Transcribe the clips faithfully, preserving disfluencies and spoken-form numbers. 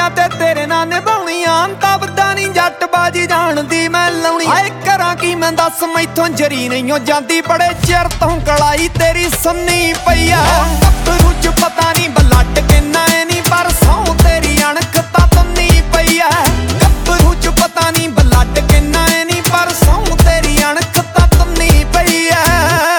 ਮੈਂ ਤੇ ਤੇਰੇ ਨਾਲ ਨਿਭਾਉਣੀਆਂ ਤਬਦਾ ਨਹੀਂ ਜੱਟ ਬਾਜੀ ਜਾਣਦੀ ਮੈਂ ਲਾਉਣੀ ਹਾਏ ਕਰਾਂ ਕੀ ਮੈਂ ਦੱਸ ਮੈਥੋਂ ਜਰੀ ਨਹੀਂ ਹੋ ਜਾਂਦੀ ਬੜੇ ਚਿਰ ਤੋਂ ਕਲਾਈ ਤੇਰੀ ਸੰਨੀ ਪਈ ਆ ਗੱਭਰੂ ਚ ਪਤਾ ਨਹੀਂ ਬਲੱਡ ਕਿੰਨਾ ਐ ਨਹੀਂ ਪਰ ਸੌ ਤੇਰੀ ਅਣਖ ਤਾਂ ਤੰਨੀ ਪਈ ਆ ਗੱਭਰੂ ਚ ਪਤਾ ਨਹੀਂ ਬਲੱਡ ਕਿੰਨਾ ਐ ਨਹੀਂ ਪਰ ਸੌ ਤੇਰੀ ਅਣਖ ਤਾਂ ਤੰਨੀ ਪਈ ਆ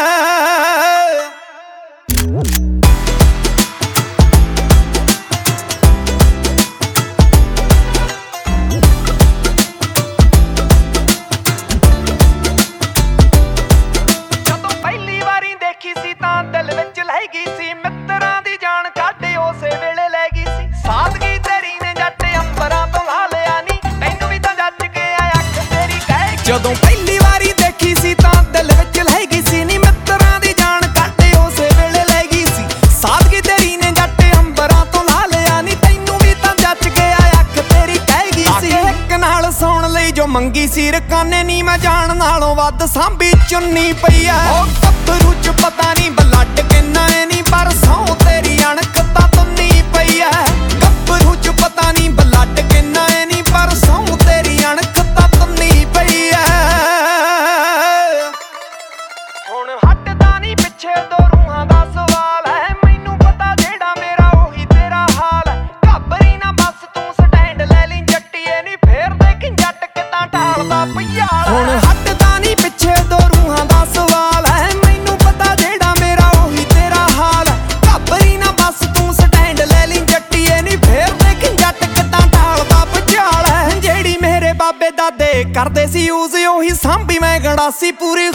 ਦਿਲ ਵਿੱਚ ਲੈ ਗਈ ਸੀ ਮਿੱਤਰਾਂ ਦੀ ਜਾਨ ਕੱਢ ਉਸੇ ਵੇਲੇ ਲੈ ਗਈ ਸੀ ਸਾਦਗੀ ਤੇਰੀ ਨੇ ਜੱਟ ਅੰਬਰਾਂ ਤੋਂ ਲਾ ਲਿਆ ਨੀ ਤੈਨੂੰ ਵੀ ਤਾਂ ਜੱਜ ਕੇ ਆਇਆ ਅੱਖ ਤੇਰੀ ਕਹਿ ਜਦੋਂ ਪਹਿਲੀ ਵਾਰੀ ਦੇਖੀ ਸੀ ਤਾਂ ਦਿਲ ਵਿੱਚ ਲੈ ਗਈ ਸੀ ਨੀ ਮਿੱਤਰਾਂ ਦੀ ਜਾਨ ਕੱਢ ਉਸੇ ਵੇਲੇ ਲੈ ਗਈ ਸੀ ਸਾਦਗੀ ਤੇਰੀ ਨੇ ਜੱਟ ਅੰਬਰਾਂ ਤੋਂ ਲਾ ਲਿਆ ਨੀ ਤੈਨੂੰ ਵੀ ਤਾਂ ਜੱਜ ਕੇ ਆਇਆ ਅੱਖ ਤੇਰੀ ਕਹਿ ਗਈ ਸੀ ਇੱਕ ਨਾਲ ਸੌਣ ਲਈ ਜੋ ਮੰਗੀ ਸੀ ਰਕਾਨੇ ਨੀ ਮੈਂ ਜਾਣ ਨਾਲੋਂ ਵੱਧ ਸਾਂਭੀ ਚੁੰਨੀ ਪਈ ਆ ਉਹ ਗੱਭਰੂ ਚ ਪਤਾ ਨਹੀਂ ਬਲੱਡ ਕਿੰਨਾ ਐ ਨਹੀਂ ਪਰ ਸੌ ਤੇਰੀ ਅਣਖ ਤਾਂ ਤੰਨੀ ਪਈ ਐ ਗੱਭਰੂ ਚ ਪਤਾ ਨਹੀਂ ਬਲੱਡ ਕਿੰਨਾ ਐ ਨਹੀਂ ਪਰ ਸੌ ਤੇਰੀ ਅਣਖ ਤਾਂ ਤੰਨੀ ਪਈ ਐ ਹੁਣ ਹਟਦਾ ਨਹੀਂ ਪਿੱਛੇ ਦੋ ਰੂਹਾਂ ਦਾ ਸਵਾਲ ਐ ਮੈਨੂੰ ਪਤਾ ਜਿਹੜਾ ਮੇਰਾ ਉਹੀ ਤੇਰਾ ਹਾਲ ਐ ਘਾਬਰੀ ਨਾ ਬਸ ਤੂੰ ਸਟੈਂਡ ਲੈ ਲਈ ਜੱਟੀਏ ਨਹੀਂ ਫੇਰ ਦੇਖ ਜੱਟ ਕਿੱਦਾਂ ਢਾਲਦਾ ਪਿਆਲ ਹੁਣ ਹਟਦਾ ਨਹੀਂ ਪਿੱਛੇ ਦੋ ਰੂਹਾਂ ਦਾ ਸਵਾਲ ਐ ਮੈਨੂੰ ਪਤਾ ਜਿਹੜਾ ਮੇਰਾ ਉਹੀ ਤੇਰਾ ਹਾਲ ਐ ਘਾਬਰੀ ਨਾ ਬਸ ਤੂੰ ਸਟੈਂਡ ਲੈ ਲਈ ਜੱਟੀਏ ਨਹੀਂ ਫੇਰ ਦੇਖ ਜੱਟ ਕਿੱਦਾਂ ਢਾਲਦਾ ਪਿਆਲ ਐ ਜਿਹੜੀ ਮੇਰੇ ਬਾਬੇ ਦਾਦੇ ਕਰਦੇ ਸੀ ਯੂਜ਼ ਉਹੀ ਸਾਂਭੀ ਮੈਂ ਗੰਡਾਸੀ ਪੂਰੀ